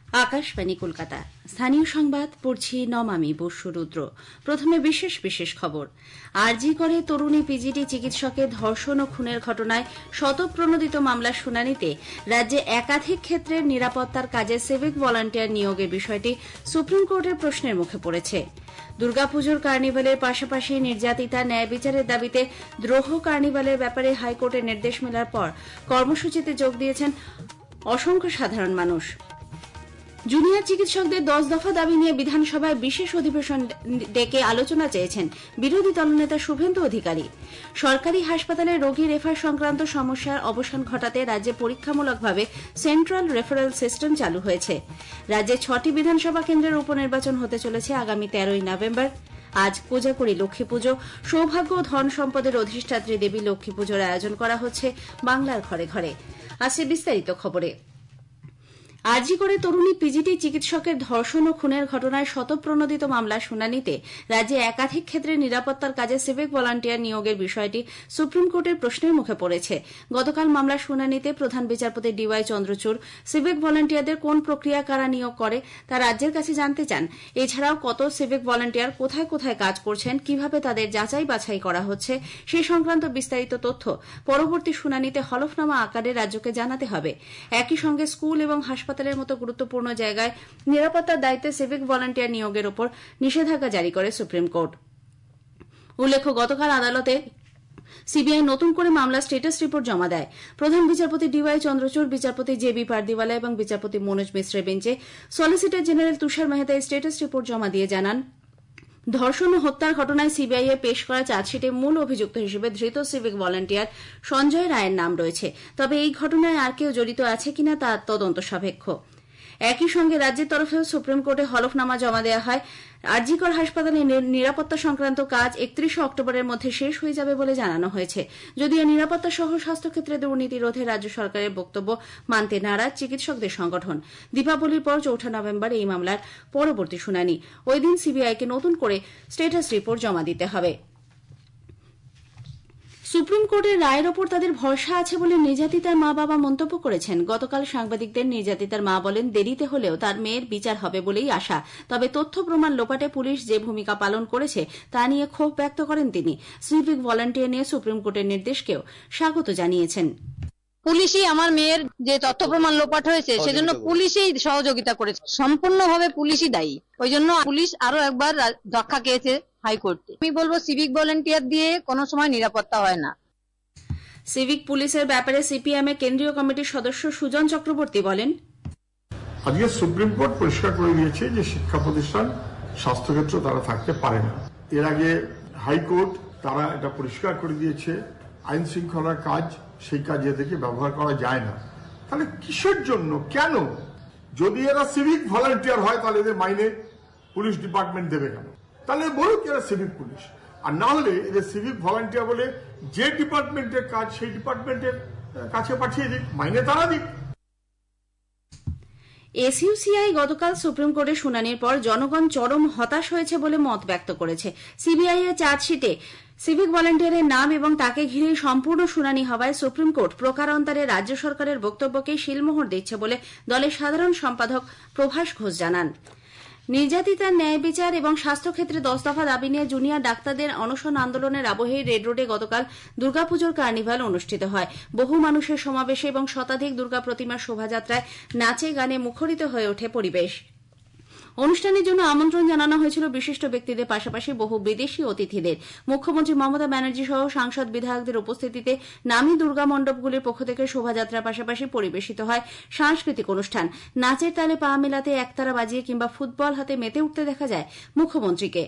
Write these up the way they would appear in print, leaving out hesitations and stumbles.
আকাশবাণী কলকাতা স্থানীয় সংবাদ পড়ছি নমামি বসুরুদ্র। প্রথমে বিশেষ বিশেষ খবর। আরজি করে তরুণী পিজিটি চিকিৎসকের ধর্ষণ ও খুনের ঘটনায় শতপ্রণোদিত মামলার শুনানিতে রাজ্যে একাধিক ক্ষেত্রের নিরাপত্তার কাজে সিভিক ভলান্টিয়ার নিয়োগের বিষয়টি সুপ্রিম কোর্টের প্রশ্নের মুখে পড়েছে। দুর্গাপুজোর কার্নিভালের পাশাপাশি নির্যাতিতা ন্যায় বিচারের দাবিতে দ্রোহ কার্নিভালের ব্যাপারে হাইকোর্টের নির্দেশ মেলার পর কর্মসূচিতে যোগ দিয়েছেন অসংখ্য সাধারণ মানুষ। জুনিয়র চিকিৎসকদের 10 দফা দাবি নিয়ে বিধানসভায় বিশেষ অধিবেশন ডেকে আলোচনা চেয়েছেন বিরোধী দলনেতা শুভেন্দু অধিকারী। সরকারি হাসপাতালে রোগী রেফার সংক্রান্ত সমস্যার অবসান ঘটাতে রাজ্যে পরীক্ষামূলকভাবে সেন্ট্রাল রেফারেল সিস্টেম চালু হয়েছে। রাজ্যে 6টি বিধানসভা কেন্দ্রের উপনির্বাচন হতে চলেছে আগামী 13ই নভেম্বর। আজ কোজাগরী লক্ষ্মী পুজো, সৌভাগ্য ও ধন সম্পদের অধিষ্ঠাত্রী দেবী লক্ষ্মী পুজোর আয়োজন করা হচ্ছে বাংলার ঘরে ঘরে। আসছে বিস্তারিত খবরে। আরজি করে তরুণী পিজিটি চিকিৎসকের ধর্ষণ ও খুনের ঘটনায় শতপ্রণোদিত মামলার শুনানিতে রাজ্যে একাধিক ক্ষেত্রে নিরাপত্তার কাজে সিভিক ভলান্টিয়ার নিয়োগের বিষয়টি সুপ্রিম কোর্টের প্রশ্নের মুখে পড়েছে। গতকাল মামলার শুনানিতে প্রধান বিচারপতি ডিওয়াই চন্দ্রচূড় সিভিক ভলান্টিয়ারদের কোন প্রক্রিয়া কারা নিয়োগ করে তা রাজ্যের কাছে জানতে চান। এছাড়াও কত সিভিক ভলান্টিয়ার কোথায় কোথায় কাজ করছেন, কিভাবে তাদের যাচাই বাছাই করা হচ্ছে সে সংক্রান্ত বিস্তারিত তথ্য পরবর্তী শুনানিতে হলফনামা আকারে রাজ্যকে জানাতে হবে। একই সঙ্গে স্কুল এবং হাসপাতালের মতো গুরুত্বপূর্ণ জায়গায় নিরাপত্তার দায়িত্বে সিভিক ভলান্টিয়ার নিয়োগের উপর নিষেধাজ্ঞা জারি করে সুপ্রিম কোর্ট। উল্লেখ্য, গতকাল আদালতে সিবিআই নতুন করে মামলার স্টেটাস রিপোর্ট জমা দেয়। প্রধান বিচারপতি ডিওয়াই চন্দ্রচূড়, বিচারপতি জেবি পারদিওয়ালা এবং বিচারপতি মনোজ মিশ্রের বেঞ্চে সলিসিটর জেনারেল তুষার মেহতা এই স্টেটাস রিপোর্ট জমা দিয়ে জানান, ধর্ষণ ও হত্যার ঘটনায় সিবিআই এ পেশ করা চার্জশিটে মূল অভিযুক্ত হিসেবে ধৃত সিভিক ভলান্টিয়ার সঞ্জয় রায়ের নাম রয়েছে। তবে এই ঘটনায় আর কেউ জড়িত আছে কিনা তা তদন্ত সাপেক্ষ। একই সঙ্গে রাজ্যের তরফেও সুপ্রিম কোর্টে হলফনামা জমা দেওয়া হয়। আরজি কর হাসপাতালে নিরাপত্তা সংক্রান্ত কাজ 31 অক্টোবরের মধ্যে শেষ হয়ে যাবে বলে জানানো হয়েছে। যদিও নিরাপত্তা সহ স্বাস্থ্যক্ষেত্রে দুর্নীতি রোধে রাজ্য সরকারের বক্তব্য মানতে নারাজ চিকিৎসকদের সংগঠন। দীপাবলির পর 4 নভেম্বর এই মামলার পরবর্তী শুনানি। ওই দিন সিবিআইকে নতুন করে স্টেটাস রিপোর্ট জমা দিতে হবে। সুপ্রিম কোর্টের রায়ের ওপর তাদের ভরসা আছে বলে নির্যাতিতার মা বাবা মন্তব্য করেছেন। গতকাল সাংবাদিকদের নির্যাতিতার মা বলেন, দেরিতে হলেও তার মেয়ের বিচার হবে বলেই আশা। তবে তথ্য প্রমাণ লোপাটে পুলিশ যে ভূমিকা পালন করেছে তা নিয়ে ক্ষোভ ব্যক্ত করেন তিনি। সিভিক ভলান্টিয়ার নিয়ে সুপ্রিম কোর্টের নির্দেশকেও স্বাগত জানিয়েছেন। পুলিশই আমার মেয়ের যে তথ্য প্রমাণ লোপাট হয়েছে সেজন্য পুলিশই সহযোগিতা করেছে, সম্পূর্ণভাবে পুলিশই দায়ী। ওই জন্য পুলিশ আরো একবার রক্ষা পেয়েছে হাইকোর্টে। আমি বলবো সিভিক ভলান্টিয়ার দিয়ে কোনো সময় নিরাপত্তা হয় না। সিভিক পুলিশের ব্যাপারে সিপিএম এর কেন্দ্রীয় কমিটির সদস্য সুজন চক্রবর্তী বলেন, আজকে সুপ্রিম কোর্ট পরিষ্কার করে দিয়েছে যে শিক্ষা প্রতিষ্ঠান, স্বাস্থ্যক্ষেত্র তারা থাকতে পারে না। এর আগে হাইকোর্ট তারা এটা পরিষ্কার করে দিয়েছে আইন শৃঙ্খলার কাজ, সেই কাজ এদেরকে ব্যবহার করা যায় না। তাহলে কিসের জন্য, কেন? যদি এরা সিভিক ভলান্টিয়ার হয় তাহলে এদের মাইনে পুলিশ ডিপার্টমেন্ট দেবে কেন? তাহলে বলুক এরা সিভিক পুলিশ। আর না হলে এদের সিভিক ভলান্টিয়ার বলে যে ডিপার্টমেন্টের কাজ সেই ডিপার্টমেন্টের কাছে পাঠিয়ে দিক, মাইনে তারা দিক। এসইউসিআই গতকাল সুপ্রিম কোর্টে শুনানির পর জনগণ চরম হতাশ হয়েছে বলে মত ব্যক্ত করেছে। সিবিআই এর চার্জশিটে সিভিক ভলান্টিয়ারের নাম এবং তাকে ঘিরে সম্পূর্ণ শুনানি হওয়ায় সুপ্রিম কোর্ট প্রকারান্তরে রাজ্য সরকারের বক্তব্যকেই শিলমোহর দিচ্ছে বলে দলের সাধারণ সম্পাদক প্রভাস ঘোষ জানান। নির্যাতিতার ন্যায় বিচার এবং স্বাস্থ্যক্ষেত্রে 10 দফা দাবি নিয়ে জুনিয়র ডাক্তারদের অনশন আন্দোলনের আবহেই রেড রোডে গতকাল দুর্গাপুজোর কার্নিভাল অনুষ্ঠিত হয়। বহু মানুষের সমাবেশে এবং শতাধিক দুর্গা প্রতিমার শোভাযাত্রায় নাচে গানে মুখরিত হয়ে ওঠে পরিবেশ। অনুষ্ঠানের জন্য আমন্ত্রণ জানানো হয়েছিল বিশিষ্ট ব্যক্তিদের পাশাপাশি বহু বিদেশি অতিথিদের। মুখ্যমন্ত্রী মমতা ব্যানার্জি সহ সাংসদ বিধায়কদের উপস্থিতিতে নামী দুর্গা মণ্ডপগুলির পক্ষ থেকে শোভাযাত্রার পাশাপাশি পরিবেশিত হয় সাংস্কৃতিক অনুষ্ঠান। নাচের তালে পা মেলাতে একতারা বাজিয়ে কিংবা ফুটবল হাতে মেতে উঠতে দেখা যায় মুখ্যমন্ত্রীকে।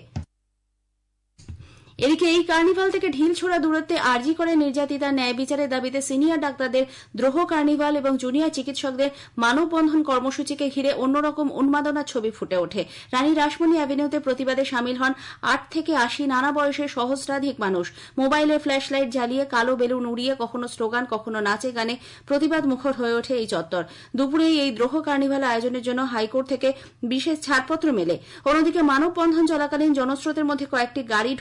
এদিকে এই কার্নিভাল থেকে ঢিল ছোড়া দূরত্বে আরজি করে নির্যাতিতা ন্যায় বিচারের দাবিতে সিনিয়র ডাক্তারদের দ্রোহ কার্নিভাল এবং জুনিয়র চিকিৎসকদের মানববন্ধন কর্মসূচিকে ঘিরে অন্যরকম উন্মাদনার ছবি ফুটে ওঠে। রানী রাসমণি অ্যাভিনিউতে প্রতিবাদে সামিল হন 8 থেকে 80 নানা বয়সের সহস্রাধিক মানুষ। মোবাইলে ফ্ল্যাশ লাইট জ্বালিয়ে, কালো বেলুন উড়িয়ে, কখনো স্লোগান, কখনো নাচে গানে প্রতিবাদ মুখর হয়ে ওঠে এই চত্বর। দুপুরেই এই দ্রোহ কার্নিভাল আয়োজনের জন্য হাইকোর্ট থেকে বিশেষ ছাড়পত্র মেলে। অন্যদিকে মানববন্ধন চলাকালীন জনস্রোতের মধ্যে কয়েকটি গাড়ি ঢুকে পড়লে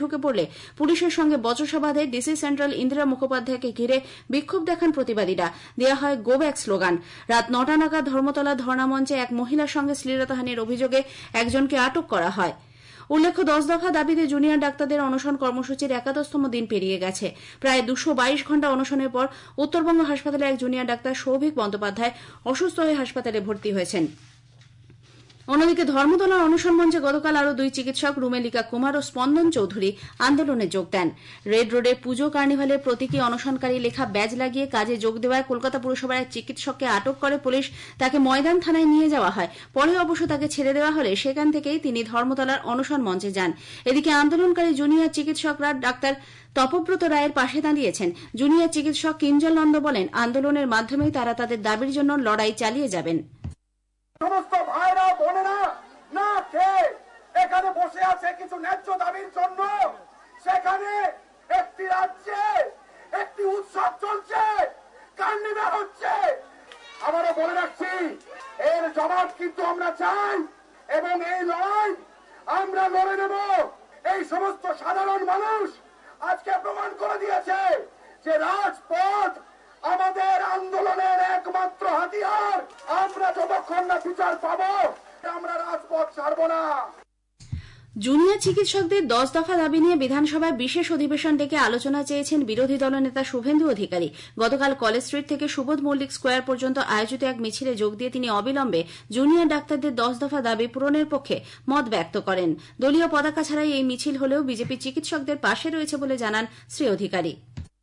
পুলিশের সঙ্গে বচসা বাঁধে ডিসি সেন্ট্রাল ইন্দিরা মুখোপাধ্যায়কে ঘিরে বিক্ষোভ দেখান প্রতিবাদীরা। দেওয়া হয় গো ব্যাক স্লোগান। রাত ৯টা নাগাদ ধর্মতলা ধর্ণামঞ্চে এক মহিলার সঙ্গে শ্লীলতাহানির অভিযোগে একজনকে আটক করা হয়। উল্লেখ্য 10 দফা দাবিতে জুনিয়র ডাক্তারদের অনশন কর্মসূচির ৭১তম দিন পেরিয়ে গেছে। প্রায় 222 ঘণ্টা অনশনের পর উত্তরবঙ্গ হাসপাতালের এক জুনিয়র ডাক্তার সৌভিক বন্দ্যোপাধ্যায় অসুস্থ হয়ে হাসপাতালে ভর্তি হয়েছেন। অন্যদিকে ধর্মতলার অনশন মঞ্চে গতকাল আরও 2 চিকিৎসক রুমেলিকা কুমার ও স্পন্দন চৌধুরী আন্দোলনে যোগ দেন। রেড রোডে পুজো কার্নিভালের প্রতীকী অনশনকারী লেখা ব্যাজ লাগিয়ে কাজে যোগ দেওয়ায় কলকাতা পুরসভার এক চিকিৎসককে আটক করে পুলিশ। তাকে ময়দান থানায় নিয়ে যাওয়া হয়। পরে অবশ্য তাকে ছেড়ে দেওয়া হলে সেখান থেকেই তিনি ধর্মতলার অনশন মঞ্চে যান। এদিকে আন্দোলনকারী জুনিয়র চিকিৎসকরা ডাক্তার তপব্রত রায়ের পাশে দাঁড়িয়েছেন। জুনিয়র চিকিৎসক কিঞ্জল নন্দ বলেন, আন্দোলনের মাধ্যমেই তারা তাদের দাবির জন্য লড়াই চালিয়ে যাবেন। সমস্ত ভাইরা বোনেরা না খেয়ে এখানে বসে আছে কিছু ন্যায্য দাবির জন্য। সেখানে একটি রাজ্যে একটি উৎসব চলছে, কার্নিভাল হচ্ছে। আবারও বলে রাখছি, এর জবাব কিন্তু আমরা চাই এবং এই লড়াই আমরা লড়ে নেব। এই সমস্ত সাধারণ মানুষ আজকে প্রমাণ করে দিয়েছে যে রাজপথ আমাদের আন্দোলনের একমাত্র হাতিয়ার। আমরা যতক্ষণ না বিচার পাবো আমরা রাজপথ ছাড়ব না। জুনিয়র চিকিৎসকদের 10 দফা দাবি নিয়ে বিধানসভায় বিশেষ অধিবেশন ডেকে আলোচনা চেয়েছেন বিরোধী দলনেতা শুভেন্দু অধিকারী। গতকাল কলেজ স্ট্রিট থেকে সুবোধ মল্লিক স্কোয়ার পর্যন্ত আয়োজিত এক মিছিলে যোগ দিয়ে তিনি অবিলম্বে জুনিয়র ডাক্তারদের 10 দফা দাবি পূরণের পক্ষে মত ব্যক্ত করেন। দলীয় পতাকা ছাড়াই এই মিছিল হলেও বিজেপি চিকিৎসকদের পাশে রয়েছে বলে জানান শ্রী অধিকারী।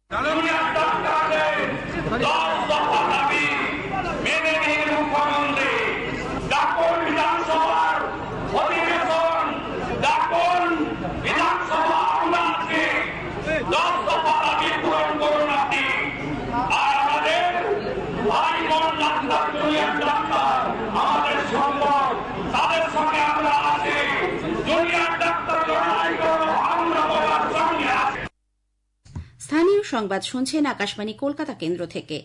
স্থানীয় সংবাদ শুনছেন আকাশবাণী কলকাতা কেন্দ্র থেকে।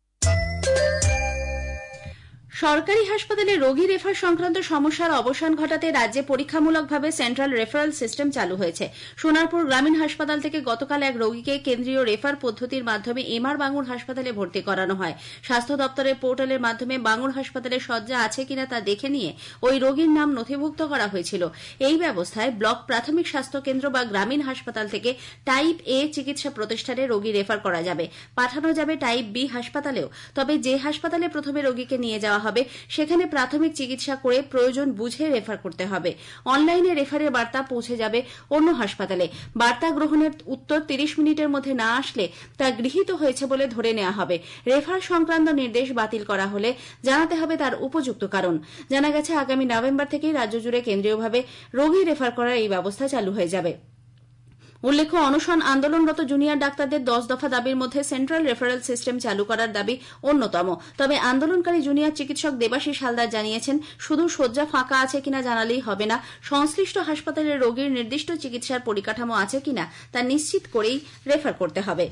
সরকারি হাসপাতালে রোগী রেফার সংক্রান্ত সমস্যার অবসান ঘটাতে রাজ্যে পরীক্ষামূলকভাবে সেন্ট্রাল রেফারেল সিস্টেম চালু হয়েছে। সোনারপুর গ্রামীণ হাসপাতাল থেকে গতকাল এক রোগীকে কেন্দ্রীয় রেফার পদ্ধতির মাধ্যমে এমআর বাঙুর হাসপাতালে ভর্তি করানো হয়। স্বাস্থ্য দপ্তরের পোর্টালের মাধ্যমে বাঙুর হাসপাতালে শয্যা আছে কিনা তা দেখে নিয়ে ওই রোগীর নাম নথিভুক্ত করা হয়েছিল। এই ব্যবস্থায় ব্লক প্রাথমিক স্বাস্থ্য কেন্দ্র বা গ্রামীণ হাসপাতাল থেকে টাইপ এ চিকিৎসা প্রতিষ্ঠানে রোগী রেফার করা যাবে। পাঠানো যাবে টাইপ বি হাসপাতালেও। তবে যে হাসপাতালে প্রথমে রোগীকে নিয়ে যাওয়া হবে সেখানে প্রাথমিক চিকিৎসা করে প্রয়োজন বুঝে রেফার করতে হবে। অনলাইনে রেফারের বার্তা পৌঁছে যাবে অন্য হাসপাতালে। বার্তা গ্রহণের উত্তর 30 মিনিটের মধ্যে না আসলে তা গৃহীত হয়েছে বলে ধরে নেওয়া হবে। রেফার সংক্রান্ত নির্দেশ বাতিল করা হলে জানাতে হবে তার উপযুক্ত কারণ। জানা গেছে আগামী নভেম্বর থেকেই রাজ্য জুড়ে কেন্দ্রীয়ভাবে রোগী রেফার করার এই ব্যবস্থা চালু হয়ে যাবে। উল্লেখ্য, অনশন আন্দোলনরত জুনিয়র ডাক্তারদের 10 দফা দাবির মধ্যে সেন্ট্রাল রেফারেল সিস্টেম চালু করার দাবি অন্যতম। তবে আন্দোলনকারী জুনিয়র চিকিৎসক দেবাশিস হালদার জানিয়েছেন, শুধু শয্যা ফাঁকা আছে কিনা জানালেই হবে না, সংশ্লিষ্ট হাসপাতালের রোগীর নির্দিষ্ট চিকিৎসার পরিকাঠামো আছে কিনা তা নিশ্চিত করেই রেফার করতে হবে।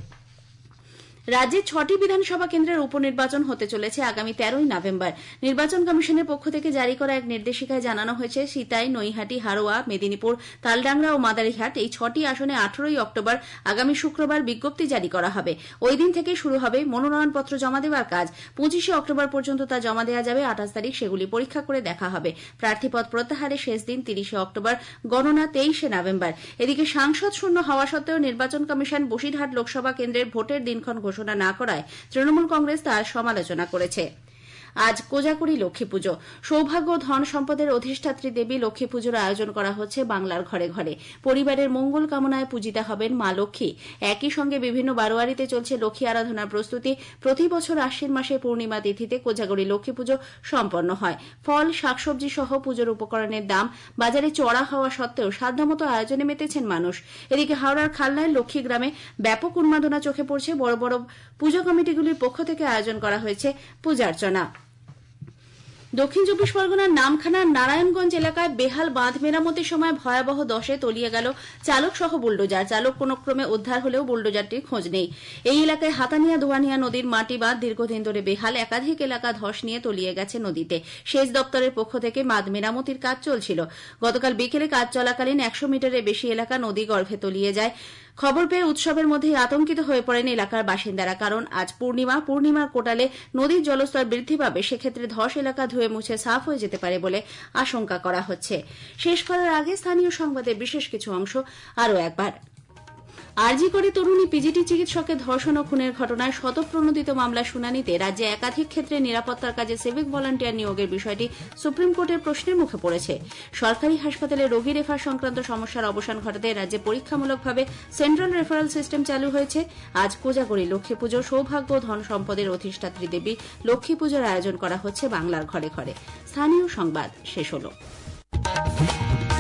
রাজ্যে 6টি বিধানসভা কেন্দ্রের উপনির্বাচন হতে চলেছে আগামী 13ই নভেম্বর। নির্বাচন কমিশনের পক্ষ থেকে জারি করা এক নির্দেশিকায় জানানো হয়েছে, সিতাই, নৈহাটি, হারোয়া, মেদিনীপুর, তালডাংরা ও মাদারিহাট এই 6টি আসনে 18ই অক্টোবর আগামী শুক্রবার বিজ্ঞপ্তি জারি করা হবে। ওই দিন থেকে শুরু হবে মনোনয়নপত্র জমা দেওয়ার কাজ। 25শে অক্টোবর পর্যন্ত তা জমা দেওয়া যাবে। 28 তারিখ সেগুলি পরীক্ষা করে দেখা হবে। প্রার্থীপদ প্রত্যাহারের শেষ দিন 30শে অক্টোবর, গণনা 23শে নভেম্বর। এদিকে সাংসদ শূন্য হওয়া সত্ত্বেও নির্বাচন কমিশন বসিরহাট লোকসভা কেন্দ্রের ভোটের দিনক্ষণ ঘোষণা না করায় তৃণমূল কংগ্রেস তার সমালোচনা করেছে। আজ কোজাগরী লক্ষ্মী পুজো। সৌভাগ্য ও ধন সম্পদের অধিষ্ঠাত্রী দেবী লক্ষ্মী পুজোর আয়োজন করা হচ্ছে বাংলার ঘরে ঘরে। পরিবারের মঙ্গল কামনায় পূজিতা হবেন মা লক্ষ্মী। একই সঙ্গে বিভিন্ন বারোয়ারিতে চলছে লক্ষ্মী আরাধনার প্রস্তুতি। প্রতি বছর আশ্বিন মাসে পূর্ণিমা তিথিতে কোজাগরী লক্ষ্মী পুজো সম্পন্ন হয়। ফল, শাকসবজি সহ পুজোর উপকরণের দাম বাজারে চড়া হওয়া সত্ত্বেও সাধ্যমতো আয়োজনে মেতেছেন মানুষ। এদিকে হাওড়ার খালনায় লক্ষ্মী গ্রামে ব্যাপক উন্মাদনা চোখে পড়ছে। বড় বড় পুজো কমিটিগুলির পক্ষ থেকে আয়োজন করা হয়েছে পূজার্চনা। দক্ষিণ চব্বিশ পরগনার নামখানার নারায়ণগঞ্জ এলাকায় বেহাল বাঁধ মেরামতির সময় ভয়াবহ দশে তলিয়ে গেল চালক সহ বুলডোজার। চালক কোনো ক্রমে উদ্ধার হলেও বুলডোজারটির খোঁজ নেই। এই এলাকায় হাতানিয়া দোয়ানিয়া নদীর মাটি বাঁধ দীর্ঘদিন ধরে বেহাল, একাধিক এলাকা ধস নিয়ে তলিয়ে গেছে নদীতে। সেচ দপ্তরের পক্ষ থেকে বাঁধ মেরামতির কাজ চলছিল। গতকাল বিকেলে কাজ চলাকালীন 100 মিটারের বেশি এলাকা নদী গর্ভে তলিয়ে যায়। খবর পেয়ে উৎসবের মধ্যেই আতঙ্কিত হয়ে পড়েন এলাকার বাসিন্দারা। কারণ আজ পূর্ণিমার কোটালে নদীর জলস্তর বৃদ্ধি পাবে, সেক্ষেত্রে ধস এলাকা ধুয়ে মুছে সাফ হয়ে যেতে পারে বলে আশঙ্কা করা হচ্ছে। শেষ করার আগে স্থানীয় সংবাদের বিশেষ কিছু অংশ আরও একবার। আরজি করে তরুণী পিজিটি চিকিৎসকের ধর্ষণ ও খুনের ঘটনায় শতপ্রণোদিত মামলা শুনানিতে রাজ্যে একাধিক ক্ষেত্রে নিরাপত্তার কাজে সিভিক ভলান্টিয়ার নিয়োগের বিষয়টি সুপ্রিম কোর্টের প্রশ্নের মুখে পড়েছে। সরকারি হাসপাতালে রোগী রেফার সংক্রান্ত সমস্যার অবসান ঘটাতে রাজ্যে পরীক্ষামূলকভাবে সেন্ট্রাল রেফারেল সিস্টেম চালু হয়েছে। আজ কোজাগরী লক্ষ্মী পুজো, সৌভাগ্য ধন সম্পদের অধিষ্ঠাত্রী দেবী লক্ষ্মী পুজোর আয়োজন করা হচ্ছে বাংলার ঘরে ঘরে। স্থানীয় সংবাদ শেষ হল।